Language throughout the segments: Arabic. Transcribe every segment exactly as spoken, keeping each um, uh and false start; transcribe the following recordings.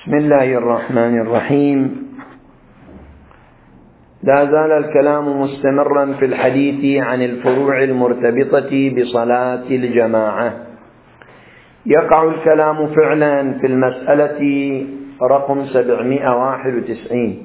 بسم الله الرحمن الرحيم. لا زال الكلام مستمرا في الحديث عن الفروع المرتبطة بصلاة الجماعة. يقع الكلام فعلا في المسألة رقم سبعمائة وواحد وتسعين.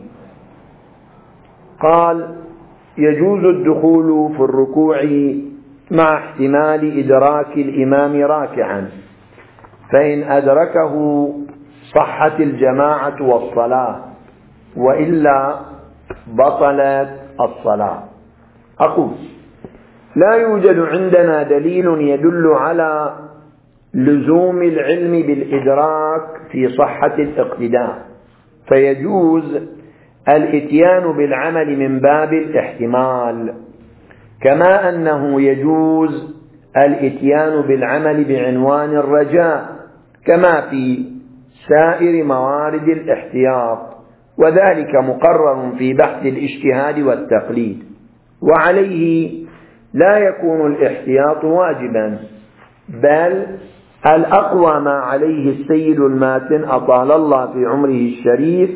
قال: يجوز الدخول في الركوع مع احتمال إدراك الإمام راكعا، فإن أدركه صحت الجماعة والصلاة، وإلا بطلت الصلاة. أقول: لا يوجد عندنا دليل يدل على لزوم العلم بالإدراك في صحة الاقتداء، فيجوز الإتيان بالعمل من باب الاحتمال، كما أنه يجوز الإتيان بالعمل بعنوان الرجاء، كما في سائر موارد الاحتياط، وذلك مقرر في بحث الاجتهاد والتقليد، وعليه لا يكون الاحتياط واجبا، بل الأقوى ما عليه السيد الماتن أطال الله في عمره الشريف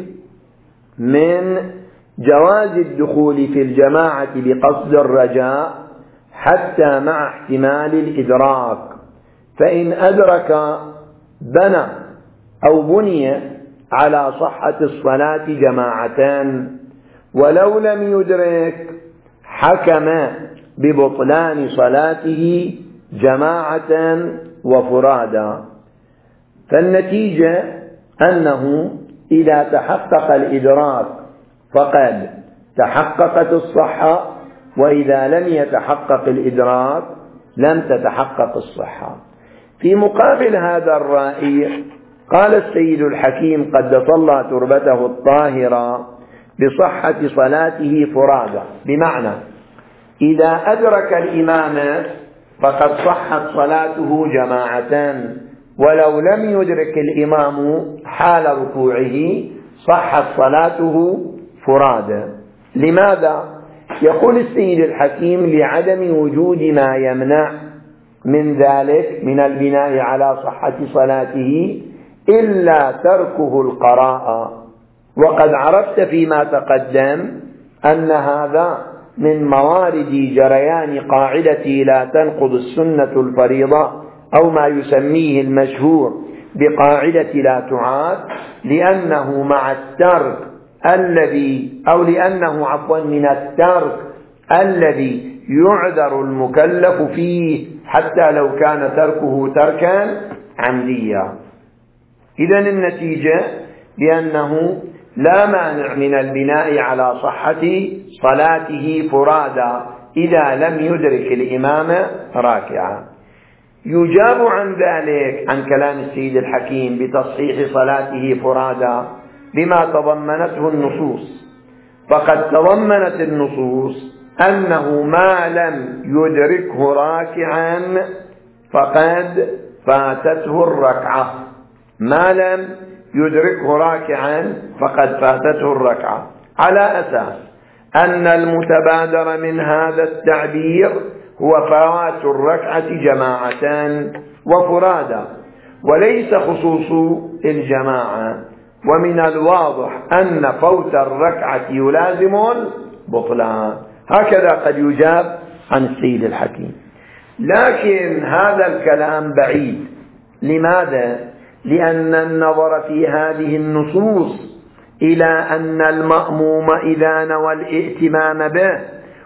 من جواز الدخول في الجماعة بقصد الرجاء حتى مع احتمال الإدراك، فإن أدرك بنى أو بني على صحة الصلاة جماعتان، ولو لم يدرك حكم ببطلان صلاته جماعة وفرادا. فالنتيجة أنه إذا تحقق الإدراك فقد تحققت الصحة، وإذا لم يتحقق الإدراك لم تتحقق الصحة. في مقابل هذا الرأي قال السيد الحكيم قدس الله تربته الطاهرة بصحة صلاته فرادى، بمعنى إذا أدرك الإمام فقد صحت صلاته جماعة، ولو لم يدرك الإمام حال ركوعه صحت صلاته فرادى. لماذا؟ يقول السيد الحكيم: لعدم وجود ما يمنع من ذلك من البناء على صحة صلاته إلا تركه القراءة، وقد عرفت فيما تقدم أن هذا من موارد جريان قاعدة لا تنقض السنة الفريضة، أو ما يسميه المشهور بقاعدة لا تعاد، لأنه مع الترك الذي أو لأنه عفوا من الترك الذي يعذر المكلف فيه حتى لو كان تركه تركا عمديا. إذن النتيجة بأنه لا مانع من البناء على صحة صلاته فرادا إذا لم يدرك الإمام راكعا. يجاب عن ذلك عن كلام السيد الحكيم بتصحيح صلاته فرادا بما تضمنته النصوص، فقد تضمنت النصوص أنه ما لم يدركه راكعا فقد فاتته الركعة، ما لم يدركه راكعا فقد فاتته الركعة، على أساس أن المتبادر من هذا التعبير هو فوات الركعة جماعتان وفرادا، وليس خصوص الجماعة. ومن الواضح أن فوت الركعة يلازم البطلان. هكذا قد يجاب عن السيد الحكيم، لكن هذا الكلام بعيد. لماذا؟ لأن النظر في هذه النصوص إلى أن المأموم إذا نوى الائتمام به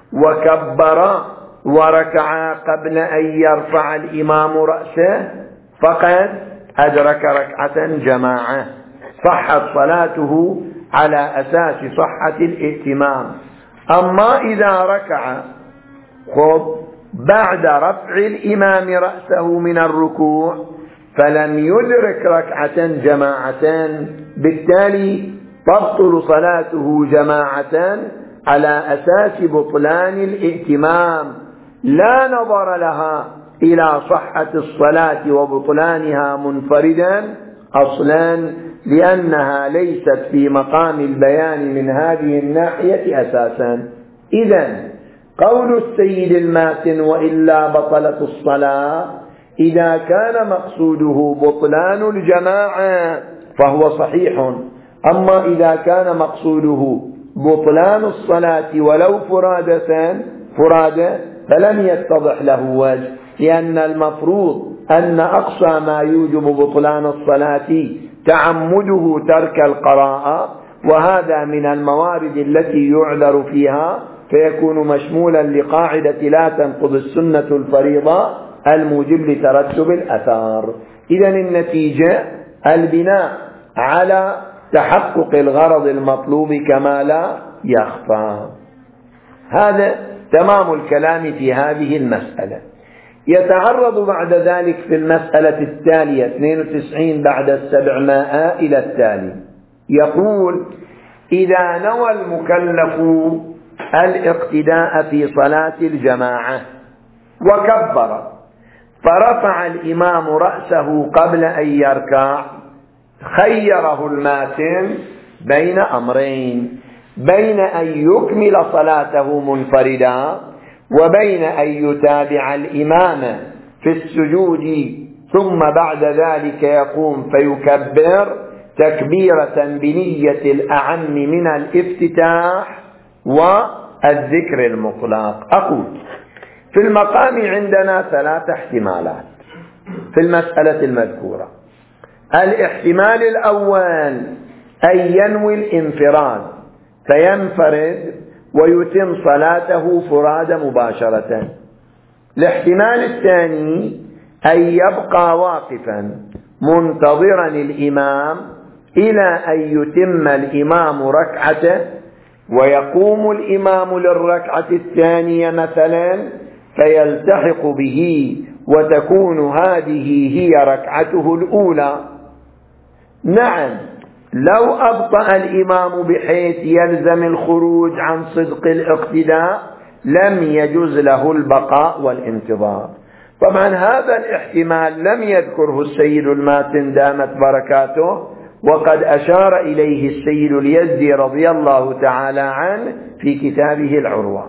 وكبر وركع قبل أن يرفع الإمام رأسه فقد أدرك ركعة جماعة، صحت صلاته على أساس صحة الائتمام. أما إذا ركع خب بعد رفع الإمام رأسه من الركوع فلم يدرك ركعة جماعة، بالتالي تبطل صلاته جماعة على أساس بطلان الائتمام، لا نظر لها إلى صحة الصلاة وبطلانها منفردا أصلا، لأنها ليست في مقام البيان من هذه الناحية أساسا. إذن قول السيد الماتن وإلا بطلت الصلاة إذا كان مقصوده بطلان الجماعة فهو صحيح، أما إذا كان مقصوده بطلان الصلاة ولو فرادة فرادة فلم يتضح له وجه، لأن المفروض أن أقصى ما يوجب بطلان الصلاة تعمده ترك القراءة، وهذا من الموارد التي يعذر فيها، فيكون مشمولا لقاعدة لا تنقض السنة الفريضة الموجب لترتب الأثار. إذن النتيجة البناء على تحقق الغرض المطلوب كما لا يخفى. هذا تمام الكلام في هذه المسألة. يتعرض بعد ذلك في المسألة التالية اثنين وتسعين بعد السبعمائة إلى التالي، يقول: إذا نوى المكلف الاقتداء في صلاة الجماعة وكبر فرفع الإمام رأسه قبل أن يركع، خيره الماتن بين أمرين: بين أن يكمل صلاته منفردا، وبين أن يتابع الإمام في السجود ثم بعد ذلك يقوم فيكبر تكبيرة بنية الأعم من الافتتاح والذكر المطلق. أقول: في المقام عندنا ثلاث احتمالات في المسألة المذكورة. الاحتمال الأول أن ينوي الانفراد فينفرد ويتم صلاته فرادى مباشرة. الاحتمال الثاني أن يبقى واقفا منتظرا الإمام إلى أن يتم الإمام ركعته، ويقوم الإمام للركعة الثانية مثلا فيلتحق به وتكون هذه هي ركعته الأولى. نعم، لو أبطأ الإمام بحيث يلزم الخروج عن صدق الاقتداء لم يجوز له البقاء والانتظار. طبعا هذا الاحتمال لم يذكره السيد الماتن دامت بركاته، وقد أشار إليه السيد اليزدي رضي الله تعالى عنه في كتابه العروة.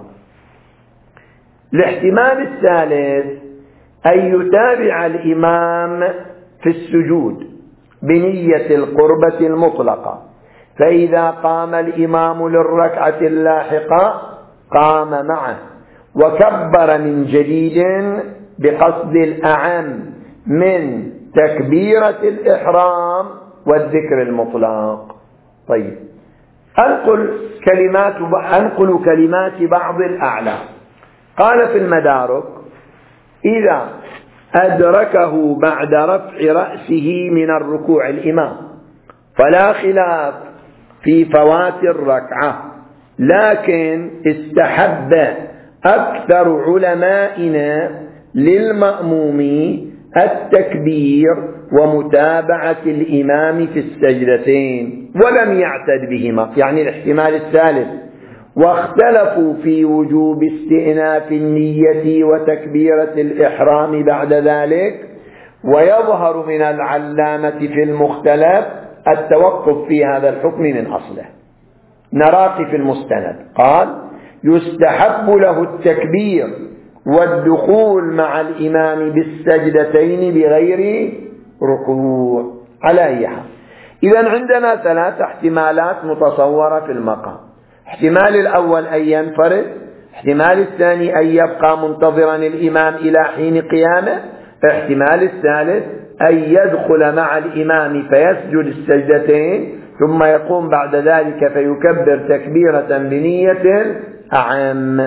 الاحتمال الثالث أن يتابع الإمام في السجود بنية القربة المطلقة، فإذا قام الإمام للركعة اللاحقة قام معه وكبر من جديد بقصد الأعم من تكبيرة الإحرام والذكر المطلق. طيب، أنقل كلمات أنقل كلمات بعض الأعلام. قال في المدارك: إذا أدركه بعد رفع رأسه من الركوع الإمام فلا خلاف في فوات الركعة، لكن استحب أكثر علمائنا للمأموم التكبير ومتابعة الإمام في السجدتين ولم يعتد بهما، يعني الاحتمال الثالث. واختلفوا في وجوب استئناف النية وتكبيرة الإحرام بعد ذلك، ويظهر من العلامة في المختلف التوقف في هذا الحكم من أصله. نراقي في المستند قال: يستحب له التكبير والدخول مع الإمام بالسجدتين بغير ركوع. على أي حال، إذن عندنا ثلاث احتمالات متصورة في المقام: احتمال الأول أن ينفرد، احتمال الثاني أن يبقى منتظرا الإمام إلى حين قيامه، احتمال الثالث أن يدخل مع الإمام فيسجد السجدتين ثم يقوم بعد ذلك فيكبر تكبيرة بنية أعم.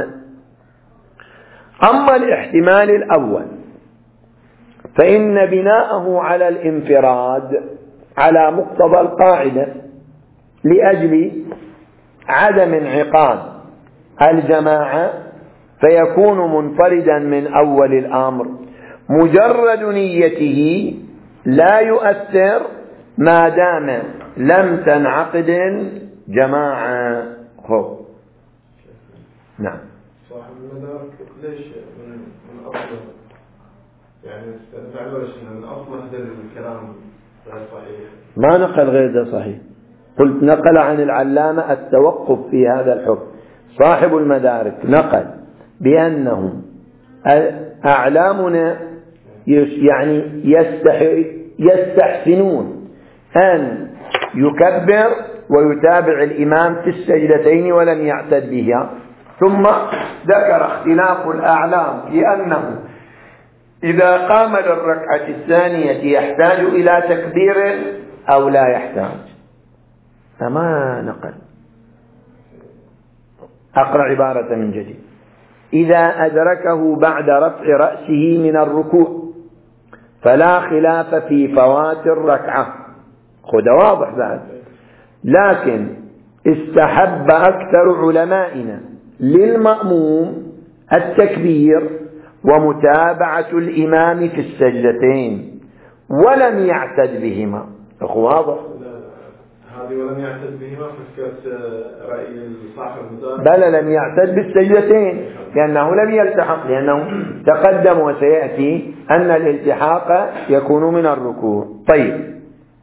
أما الاحتمال الأول فإن بناءه على الانفراد على مقتضى القاعدة لأجل عدم انعقاد الجماعة، فيكون منفردا من أول الأمر. مجرد نيته لا يؤثر ما دام لم تنعقد الجماعة. هو نعم. صاحب المدارك ليش من من أصله يعني استدعوا من أصله هذا الكلام غير صحيح؟ ما نقل غير ده صحيح، قلت نقل عن العلامة التوقف في هذا الحكم. صاحب المدارك نقل بأنهم أعلامنا يعني يستحسنون أن يكبر ويتابع الإمام في السجدتين ولم يعتد بها. ثم ذكر اختلاف الأعلام في أنه إذا قام للركعة الثانية يحتاج إلى تكبير أو لا يحتاج. فما نقل. أقرأ عبارة من جديد: إذا أدركه بعد رفع رأسه من الركوع فلا خلاف في فوات الركعة. خذ واضح بعد. لكن استحب أكثر علمائنا للمأموم التكبير ومتابعة الإمام في السجدتين ولم يعتد بهما. واضح؟ هذه ولم يعتد بهما فكرت رأي صاحب المدار. بل لم يعتد بالسجدتين لأنه لم يلتحق، لأنه تقدم وسيأتي أن الالتحاق يكون من الركوع. طيب،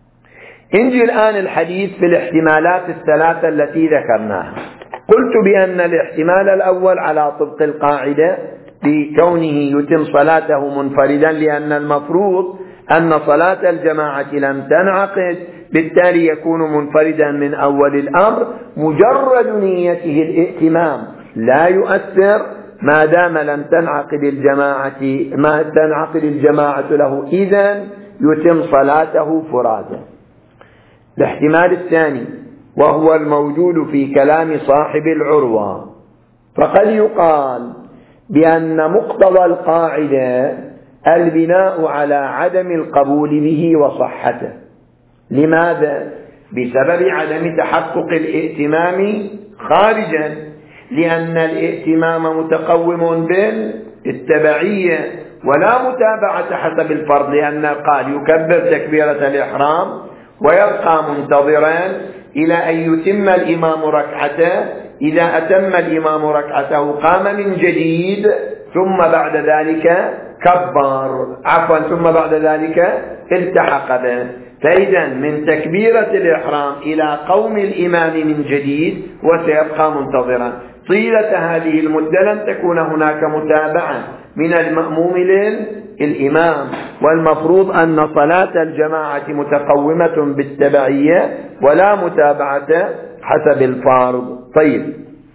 انجي الآن الحديث في الاحتمالات الثلاثة التي ذكرناها. قلت بأن الاحتمال الأول على طبق القاعدة بكونه يتم صلاته منفردا، لأن المفروض أن صلاة الجماعة لم تنعقد، بالتالي يكون منفردا من أول الأمر. مجرد نيته الائتمام لا يؤثر ما دام لم تنعقد الجماعة ما تنعقد الجماعة له، إذن يتم صلاته فرادا. الاحتمال الثاني وهو الموجود في كلام صاحب العروة، فقد يقال بأن مقتضى القاعدة البناء على عدم القبول به وصحته. لماذا؟ بسبب عدم تحقق الائتمام خارجا، لأن الائتمام متقوم بالتبعية ولا متابعة حسب الفرض، لأن قال يكبر تكبيرة الإحرام ويبقى منتظرا إلى أن يتم الإمام ركعته. إذا أتم الإمام ركعته قام من جديد ثم بعد ذلك كبر عفوا ثم بعد ذلك التحق به. فإذا من تكبيرة الإحرام إلى قوم الإمام من جديد وسيبقى منتظرا طيلة هذه المدة لن تكون هناك متابعة من المأموم للإمام، والمفروض أن صلاة الجماعة متقومة بالتبعية ولا متابعة حسب الفرض. طيب،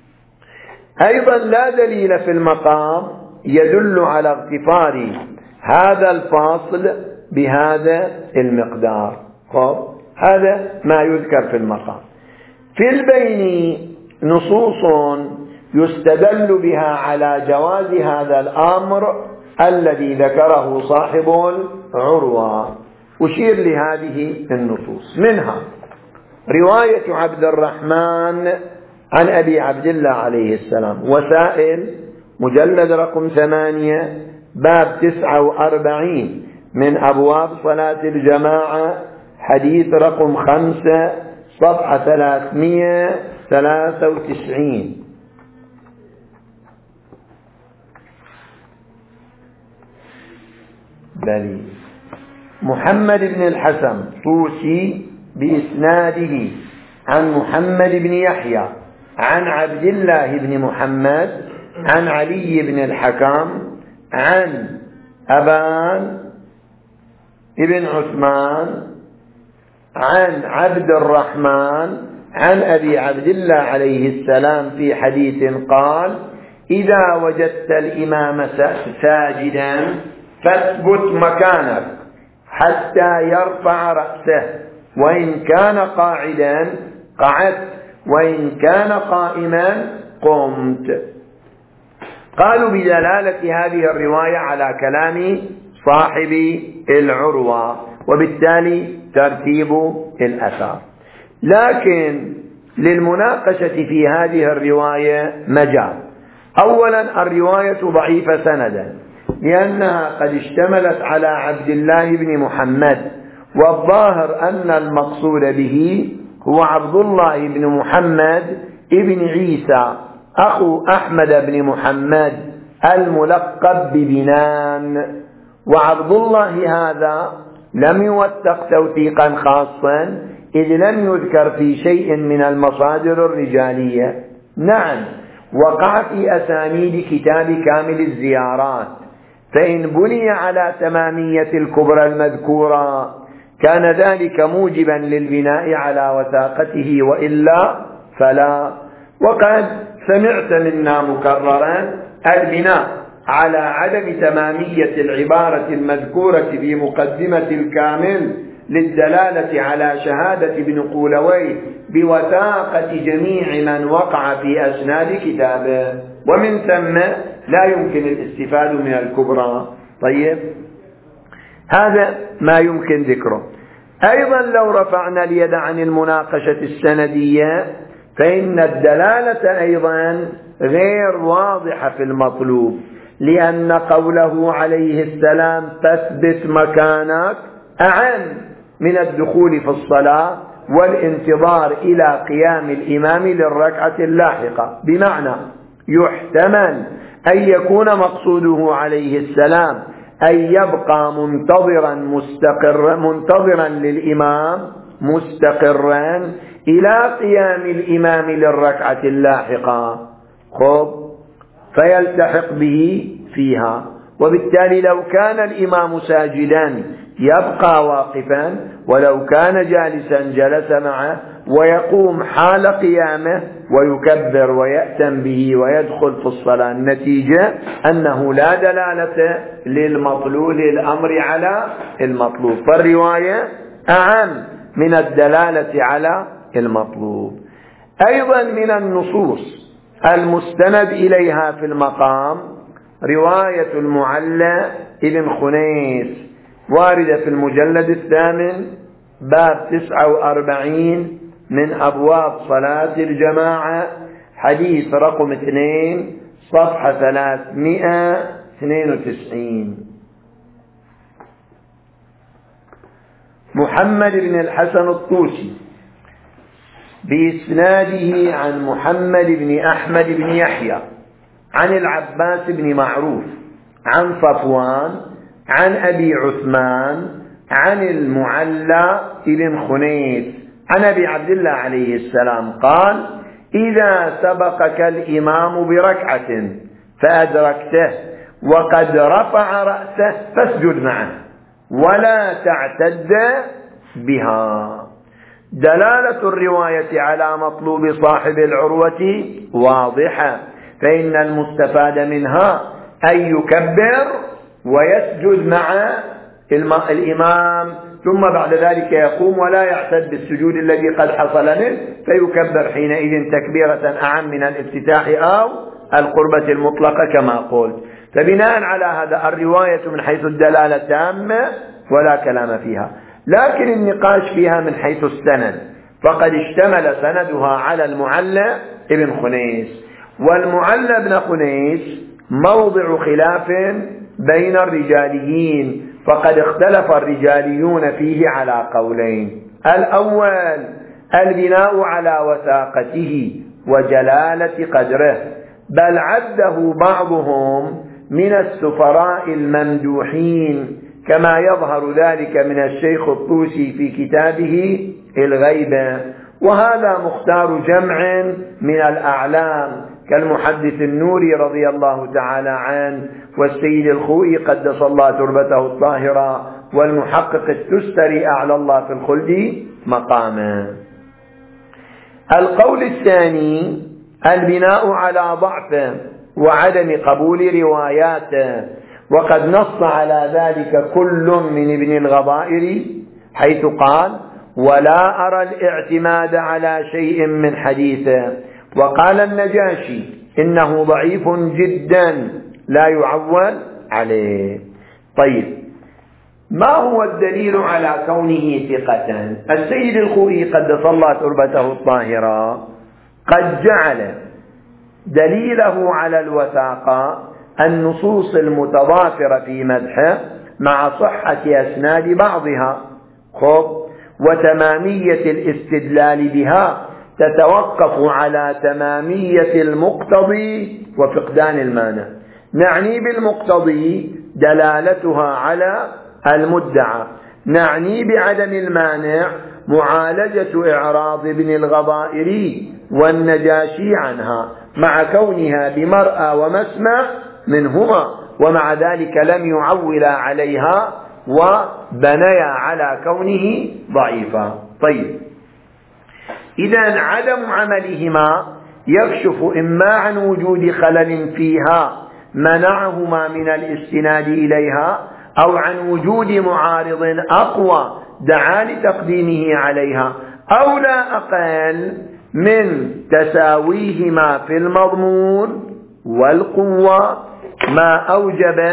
أيضا لا دليل في المقام يدل على اغتفار هذا الفاصل بهذا المقدار. طب هذا ما يذكر في المقام. في البين نصوص يستدل بها على جواز هذا الأمر الذي ذكره صاحب العروة. أشير لهذه النصوص. منها رواية عبد الرحمن عن أبي عبد الله عليه السلام، وسائل مجلد رقم ثمانية باب تسعة وأربعين من أبواب صلاة الجماعة، حديث رقم خمسة صفحة ثلاثمائة وثلاثة وتسعين. بلي محمد بن الحسن طوسي بإسناده عن محمد بن يحيى عن عبد الله بن محمد عن علي بن الحكم عن أبان ابن عثمان عن عبد الرحمن عن أبي عبد الله عليه السلام في حديث قال: إذا وجدت الإمام ساجدا فاثبت مكانك حتى يرفع رأسه، وإن كان قاعدا قعدت، وإن كان قائما قمت. قالوا بدلالة هذه الرواية على كلام صاحب العروة، وبالتالي ترتيب الأثار. لكن للمناقشة في هذه الرواية مجال. أولا، الرواية ضعيفة سندا لأنها قد اشتملت على عبد الله بن محمد، والظاهر أن المقصود به هو عبد الله بن محمد ابن عيسى أخو أحمد بن محمد الملقب ببنان، وعبد الله هذا لم يوثق توثيقا خاصا إذ لم يذكر في شيء من المصادر الرجالية. نعم، وقع في أسانيد كتاب كامل الزيارات، فإن بني على تمامية الكبرى المذكورة كان ذلك موجبا للبناء على وثاقته، وإلا فلا. وقد سمعت منا مكررا البناء على عدم تمامية العبارة المذكورة في مقدمة الكامل للدلالة على شهادة ابن قولوي بوثاقة جميع من وقع في أسناد كتابه، ومن ثم لا يمكن الاستفادة من الكبرى. طيب، هذا ما يمكن ذكره. أيضا لو رفعنا اليد عن المناقشة السندية فإن الدلالة أيضا غير واضحة في المطلوب، لأن قوله عليه السلام تثبت مكانك أعم من الدخول في الصلاة والانتظار إلى قيام الإمام للركعة اللاحقة. بمعنى يحتمل أن يكون مقصوده عليه السلام أن يبقى منتظرا مستقرا منتظرا للإمام مستقرا إلى قيام الإمام للركعة اللاحقة، خب فيلتحق به فيها. وبالتالي لو كان الإمام ساجدا يبقى واقفا، ولو كان جالسا جلس معه، ويقوم حال قيامه ويكبر ويأتم به ويدخل في الصلاة. النتيجة أنه لا دلالة للمطلوب للأمر على المطلوب، فالرواية أعم من الدلالة على المطلوب. أيضا من النصوص المستند إليها في المقام رواية المعلى ابن خنيس واردة في المجلد الثامن باب تسعة وأربعين من أبواب صلاة الجماعة، حديث رقم اثنين صفحة ثلاثمائة واثنين وتسعين. محمد بن الحسن الطوسي بإسناده عن محمد بن أحمد بن يحيى عن العباس بن معروف عن صفوان عن أبي عثمان عن المعلى بن خنيس عن أبي عبد الله عليه السلام قال: إذا سبقك الإمام بركعة فأدركته وقد رفع رأسه فاسجد معه ولا تعتد بها. دلالة الرواية على مطلوب صاحب العروة واضحة، فإن المستفاد منها أن يكبر ويسجد مع الإمام، ثم بعد ذلك يقوم ولا يعتد بالسجود الذي قد حصل منه، فيكبر حينئذ تكبيرة أعم من الافتتاح أو القربة المطلقة كما قلت. فبناء على هذا الرواية من حيث الدلالة تامة ولا كلام فيها، لكن النقاش فيها من حيث السند، فقد اشتمل سندها على المعلى ابن خنيس، والمعلى ابن خنيس موضع خلاف بين الرجاليين، فقد اختلف الرجاليون فيه على قولين: الأول البناء على وثاقته وجلالة قدره، بل عده بعضهم من السفراء الممدوحين، كما يظهر ذلك من الشيخ الطوسي في كتابه الغيبة، وهذا مختار جمع من الأعلام كالمحدث النوري رضي الله تعالى عنه، والسيد الخوئي قدس الله تربته الطاهرة، والمحقق التستري أعلى الله في الخلد مقاما. القول الثاني البناء على ضعفه وعدم قبول رواياته، وقد نص على ذلك كل من ابن الغضائر حيث قال: ولا أرى الاعتماد على شيء من حديثه. وقال النجاشي: إنه ضعيف جدا لا يعول عليه. طيب، ما هو الدليل على كونه ثقة؟ السيد الخوئي قدس الله تربته الطاهرة قد جعل دليله على الوثاقة النصوص المتضافرة في مدحه مع صحة أسناد بعضها، خب وتمامية الاستدلال بها تتوقف على تمامية المقتضي وفقدان المانع. نعني بالمقتضي دلالتها على المدعى، نعني بعدم المانع معالجة إعراض ابن الغضائري والنجاشي عنها، مع كونها بمرأى ومسمع منهما، ومع ذلك لم يعول عليها وبنيا على كونه ضعيفا. طيب، إذن عدم عملهما يكشف إما عن وجود خلل فيها منعهما من الاستناد إليها، أو عن وجود معارض أقوى دعا لتقديمه عليها، أو لا أقل من تساويهما في المضمون والقوة ما أوجب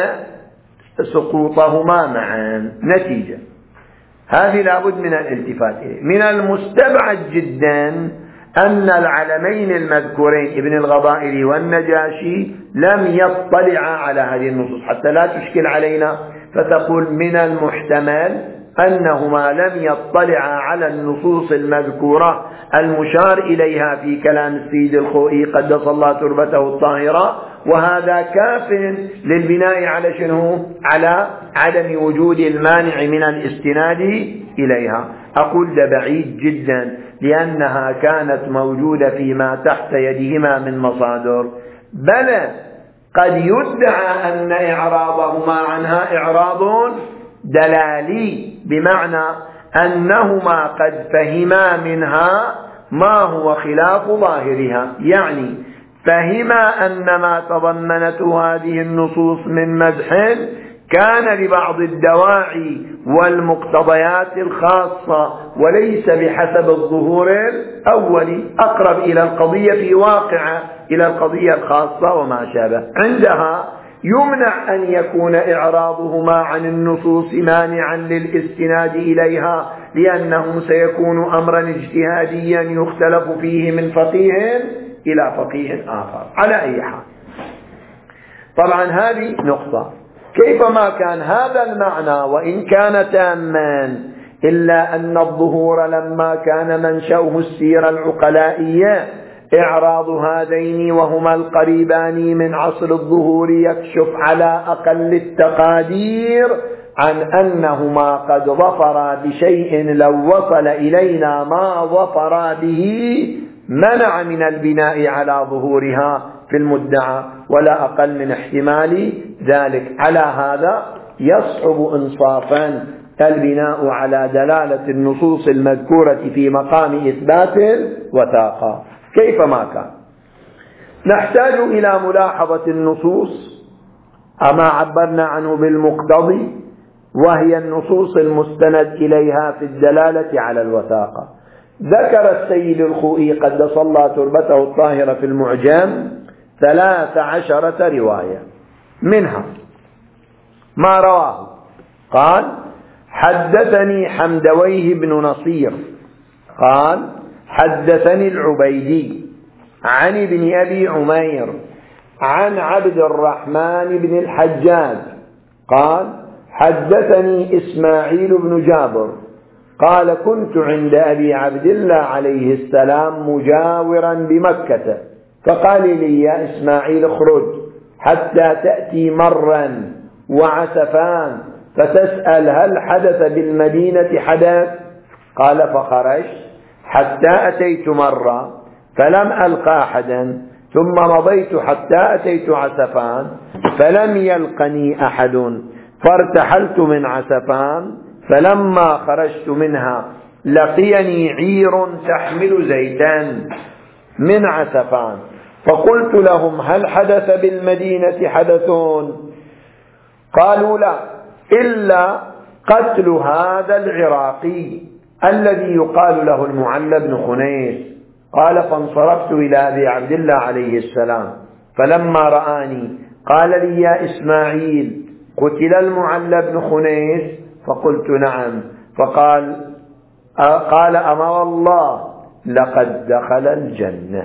سقوطهما معا. نتيجة هذه لابد من الالتفات إليه. من المستبعد جدا أن العلمين المذكورين ابن الغضائري والنجاشي لم يطلعا على هذه النصوص حتى لا تشكل علينا، فتقول من المحتمل أنهما لم يطلعا على النصوص المذكورة المشار إليها في كلام السيد الخوئي قدس الله تربته الطاهرة، وهذا كاف للبناء على شنو؟ على عدم وجود المانع من الاستناد إليها. أقول ده بعيد جدا، لأنها كانت موجودة فيما تحت يدهما من مصادر، بل قد يدعى أن إعراضهما عنها إعراض دلالي، بمعنى أنهما قد فهما منها ما هو خلاف ظاهرها، يعني فهما أن ما تضمنته هذه النصوص من مدح كان لبعض الدواعي والمقتضيات الخاصة وليس بحسب الظهور الأولي، أقرب إلى القضية في واقعة إلى القضية الخاصة وما شابه. عندها يمنع أن يكون إعراضهما عن النصوص مانعا للاستناد إليها، لأنه سيكون أمرا اجتهاديا يختلف فيه من فقيه إلى فقيه آخر. على أي حال، طبعا هذه نقطة. كيفما كان هذا المعنى وإن كان تاما، إلا أن الظهور لما كان منشأه السيرة العقلائية إعراض هذين وهما القريبان من عصر الظهور يكشف على أقل التقادير عن أنهما قد ظفرا بشيء لو وصل إلينا ما ظفرا به منع من البناء على ظهورها في المدعى، ولا أقل من احتمال ذلك. على هذا يصعب إنصافا البناء على دلالة النصوص المذكورة في مقام إثبات الوثاقة كيفما كان. نحتاج إلى ملاحظة النصوص أما عبرنا عنه بالمقتضي، وهي النصوص المستند إليها في الدلالة على الوثاقة. ذكر السيد الخوئي قدس الله تربته الطاهرة في المعجم ثلاث عشرة رواية، منها ما رواه قال: حدثني حمدويه بن نصير قال: حدثني العبيدي عن ابن أبي عمير عن عبد الرحمن بن الحجاج قال: حدثني إسماعيل بن جابر قال: كنت عند أبي عبد الله عليه السلام مجاورا بمكة، فقال لي: يا إسماعيل اخرج حتى تأتي مرا وعسفان فتسأل هل حدث بالمدينة حدث؟ قال: فخرجت حتى أتيت مرة فلم ألقى أحدا، ثم مضيت حتى أتيت عسفان فلم يلقني أحد، فارتحلت من عسفان، فلما خرجت منها لقيني عير تحمل زيتا من عسفان، فقلت لهم: هل حدث بالمدينة حدثون؟ قالوا: لا، إلا قتل هذا العراقي الذي يقال له المعلى بن خنيس. قال: فانصرفت إلى أبي عبد الله عليه السلام، فلما رآني قال لي: يا إسماعيل، قتل المعلى بن خنيس؟ فقلت: نعم. فقال قال: أما والله لقد دخل الجنة.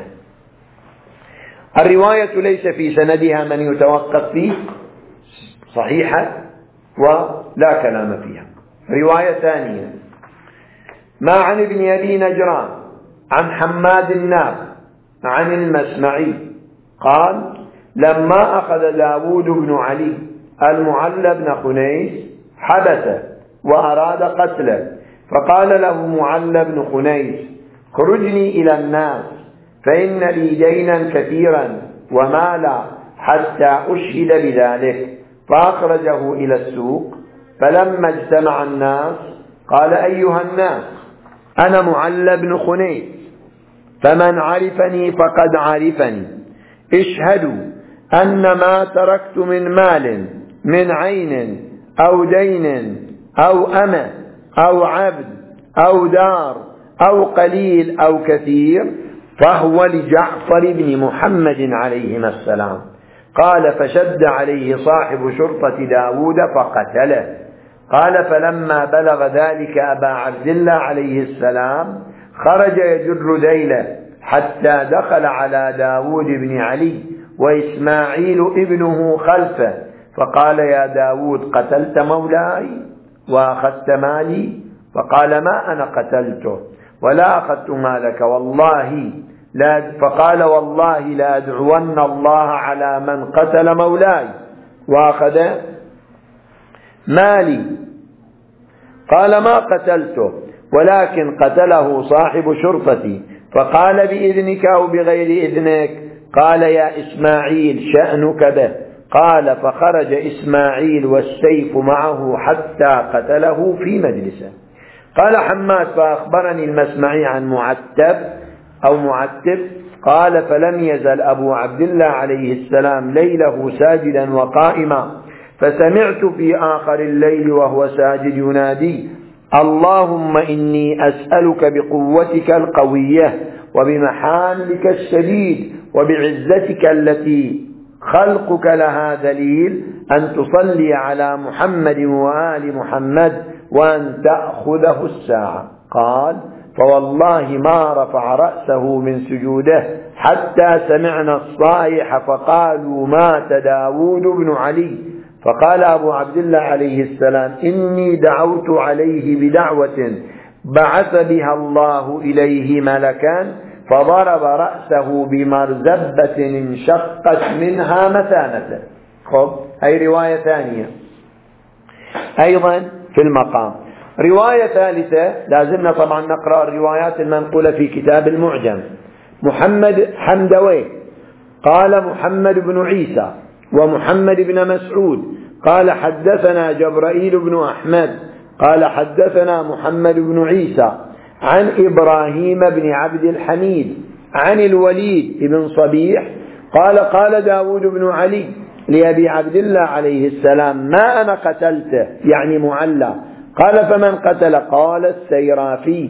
الرواية ليس في سندها من يتوقف فيه، صحيحة ولا كلام فيها. رواية ثانية ما عن ابن أبي نجران عن حماد الناب عن المسمعي قال: لما أخذ داود بن علي المعلى بن خنيس حبسه وأراد قتله، فقال له معلى بن خنيس: خرجني إلى الناس فإن لي دينا كثيرا ومالا حتى أشهد بذلك. فأخرجه إلى السوق. فلما اجتمع الناس قال: أيها الناس، أنا معل بن خنيس، فمن عرفني فقد عرفني، اشهدوا أن ما تركت من مال من عين أو دين أو أمة أو عبد أو دار أو قليل أو كثير فهو لجعفر بن محمد عليهما السلام. قال: فشد عليه صاحب شرطة داود فقتله. قال: فلما بلغ ذلك أبا عبد الله عليه السلام خرج يجر ذيله حتى دخل على داود بن علي وإسماعيل ابنه خلفه، فقال: يا داود، قتلت مولاي وأخذت مالي؟ فقال: ما أنا قتلته ولا أخذت مالك والله لا. فقال: والله لا أدعون الله على من قتل مولاي وأخذ مالي. قال: ما قتلته ولكن قتله صاحب شرطتي. فقال: بإذنك أو بغير إذنك؟ قال: يا إسماعيل، شأنك به. قال: فخرج إسماعيل والسيف معه حتى قتله في مجلسه. قال حماد: فأخبرني المسمعي عن معتب أو معتب قال: فلم يزل أبو عبد الله عليه السلام ليله ساجدا وقائما، فسمعت في آخر الليل وهو ساجد ينادي: اللهم إني أسألك بقوتك القوية وبمحاملك الشديد وبعزتك التي خلقك لها ذليل أن تصلي على محمد وآل محمد وأن تأخذه الساعة. قال: فوالله ما رفع رأسه من سجوده حتى سمعنا الصائح فقالوا: مات داود بن علي. فقال أبو عبد الله عليه السلام: إني دعوت عليه بدعوة بعث بها الله إليه ملكا فضرب رأسه بمرزبة انشقت منها مثانته. خب، هي رواية ثانية أيضا في المقام. رواية ثالثة لازمنا طبعا نقرأ الروايات المنقولة في كتاب المعجم. محمد حمدوي قال: محمد بن عيسى ومحمد بن مسعود قال: حدثنا جبرائيل بن أحمد قال: حدثنا محمد بن عيسى عن إبراهيم بن عبد الحميد عن الوليد بن صبيح قال: قال داود بن علي لأبي عبد الله عليه السلام: ما أنا قتلته، يعني معلى. قال: فمن قتل؟ قال: السيرافي،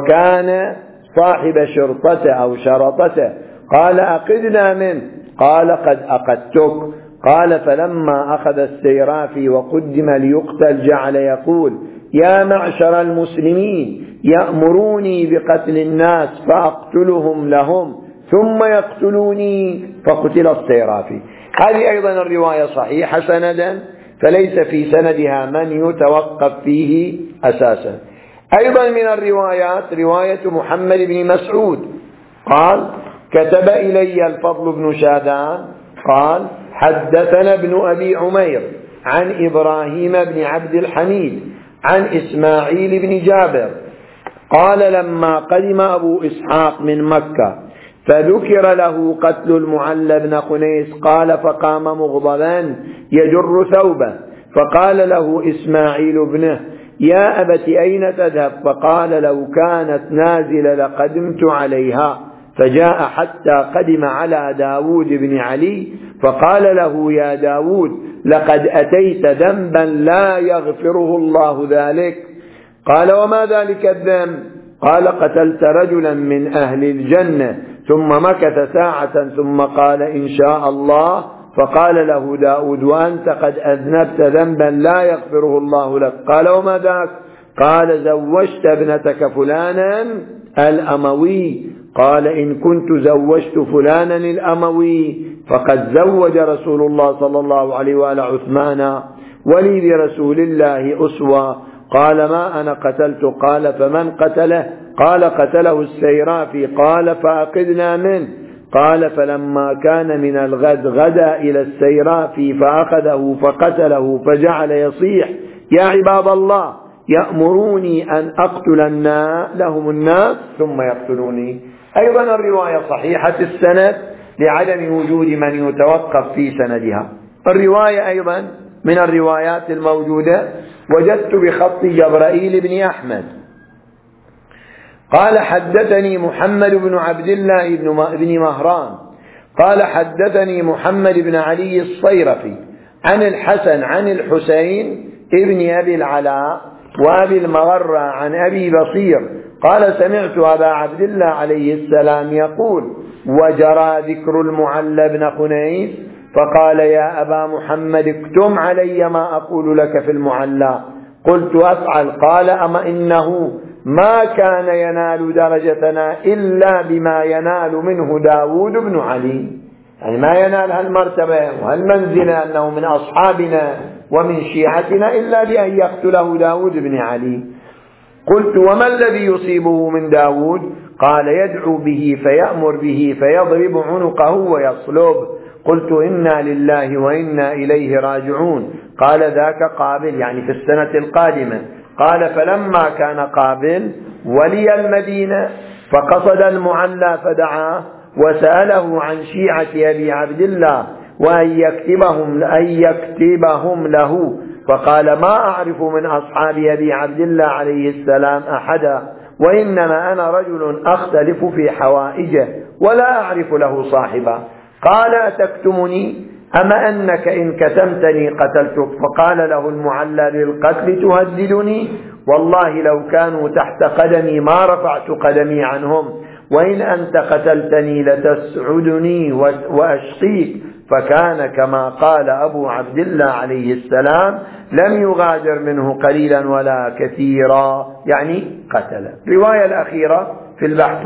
وكان صاحب شرطته أو شرطته. قال: أقدنا منه. قال: قد أقدتك. قال: فلما أخذ السيرافي وقدم ليقتل جعل يقول: يا معشر المسلمين، يأمروني بقتل الناس فأقتلهم لهم ثم يقتلوني، فقتل السيرافي. هذه أيضا الرواية صحيحة سندا، فليس في سندها من يتوقف فيه أساسا. أيضا من الروايات رواية محمد بن مسعود قال: كتب إلي الفضل بن شادان قال: حدثنا ابن أبي عمير عن إبراهيم بن عبد الحميد عن إسماعيل بن جابر قال: لما قدم أبو إسحاق من مكة فذكر له قتل المعلى بن خنيس قال: فقام مغضبا يجر ثوبه، فقال له إسماعيل ابنه: يا أبت أين تذهب؟ فقال: لو كانت نازلة لقدمت عليها. فجاء حتى قدم على داود بن علي فقال له: يا داود، لقد أتيت ذنبا لا يغفره الله ذلك. قال: وما ذلك الذنب؟ قال: قتلت رجلا من أهل الجنة. ثم مكث ساعة ثم قال: إن شاء الله. فقال له داود: وأنت قد أذنبت ذنبا لا يغفره الله لك. قال: وما ذاك؟ قال: زوجت ابنتك فلانا الأموي. قال: إن كنت زوجت فلانا الأموي فقد زوج رسول الله صلى الله عليه وآله عثمان، ولي برسول الله أسوة. قال: ما أنا قتلت. قال: فمن قتله؟ قال: قتله السيرافي. قال: فأقدنا منه. قال: فلما كان من الغد غدا إلى السيرافي فأخذه فقتله، فجعل يصيح: يا عباد الله، يأمروني أن أقتل الناس لهم الناس ثم يقتلوني. أيضا الرواية صحيحة السند لعدم وجود من يتوقف في سندها. الرواية أيضا من الروايات الموجودة وجدت بخط جبرائيل بن أحمد قال حدثني محمد بن عبد الله بن مهران قال حدثني محمد بن علي الصيرفي عن الحسن عن الحسين ابن أبي العلاء وأبي المغرة عن أبي بصير قال سمعت أبا عبد الله عليه السلام يقول وجرى ذكر المعلى بن خنيس فقال يا أبا محمد اكتم علي ما أقول لك في المعلى قلت أفعل قال أما إنه ما كان ينال درجتنا إلا بما ينال منه داود بن علي، يعني ما ينال هالمرتبة وهالمنزلة أنه من أصحابنا ومن شيعتنا إلا بأن يقتله داود بن علي. قلت وما الذي يصيبه من داود؟ قال يدعو به فيأمر به فيضرب عنقه ويصلب. قلت إنا لله وإنا إليه راجعون. قال ذاك قابل، يعني في السنة القادمة. قال فلما كان قابل ولي المدينة فقصد المعلى فدعاه وسأله عن شيعة أبي عبد الله وأن يكتبهم, أن يكتبهم له، فقال ما أعرف من أصحاب أبي عبد الله عليه السلام أحدا، وإنما أنا رجل أختلف في حوائجه ولا أعرف له صاحبا. قال أتكتمني أما أنك إن كتمتني قتلتك؟ فقال له المعلى للقتل تهددني؟ والله لو كانوا تحت قدمي ما رفعت قدمي عنهم، وإن أنت قتلتني لتسعدني وأشقيك. فكان كما قال أبو عبد الله عليه السلام لم يغادر منه قليلا ولا كثيرا، يعني قتل. الرواية الأخيرة في البحث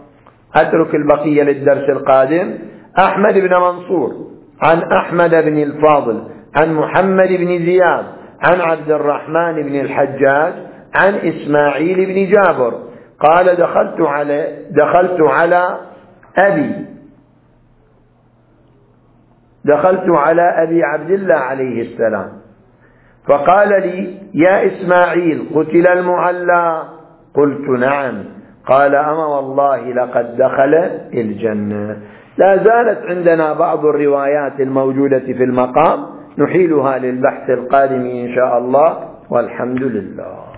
وأترك البقية للدرس القادم. أحمد بن منصور عن أحمد بن الفاضل عن محمد بن زياد عن عبد الرحمن بن الحجاج عن إسماعيل بن جابر قال دخلت على دخلت على أبي دخلت على أبي عبد الله عليه السلام فقال لي يا إسماعيل قتل المعلى؟ قلت نعم. قال أما والله لقد دخل الجنة. لا زالت عندنا بعض الروايات الموجودة في المقام نحيلها للبحث القادم إن شاء الله، والحمد لله.